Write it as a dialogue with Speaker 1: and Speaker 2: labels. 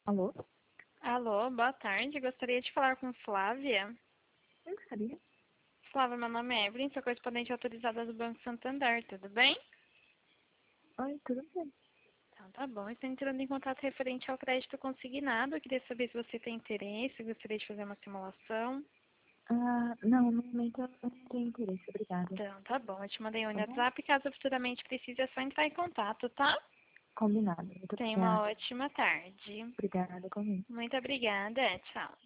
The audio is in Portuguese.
Speaker 1: Alô?
Speaker 2: Alô, boa tarde. Gostaria de falar com Flávia.
Speaker 1: Eu gostaria.
Speaker 2: Flávia, meu nome é Evelyn, sou correspondente autorizada do Banco Santander, tudo bem?
Speaker 1: Oi, tudo bem?
Speaker 2: Então tá bom, estou entrando em contato referente ao crédito consignado. Eu queria saber se você tem interesse, gostaria de fazer uma simulação.
Speaker 1: Não, no momento eu não tenho interesse, obrigada.
Speaker 2: Então tá bom, eu te mandei um
Speaker 1: Tá bom?
Speaker 2: WhatsApp, caso futuramente precise é só entrar em contato, tá?
Speaker 1: Combinado. Muito
Speaker 2: Tenha uma
Speaker 1: obrigada.
Speaker 2: ótima tarde.
Speaker 1: Obrigada, comigo.
Speaker 2: Muito obrigada, tchau.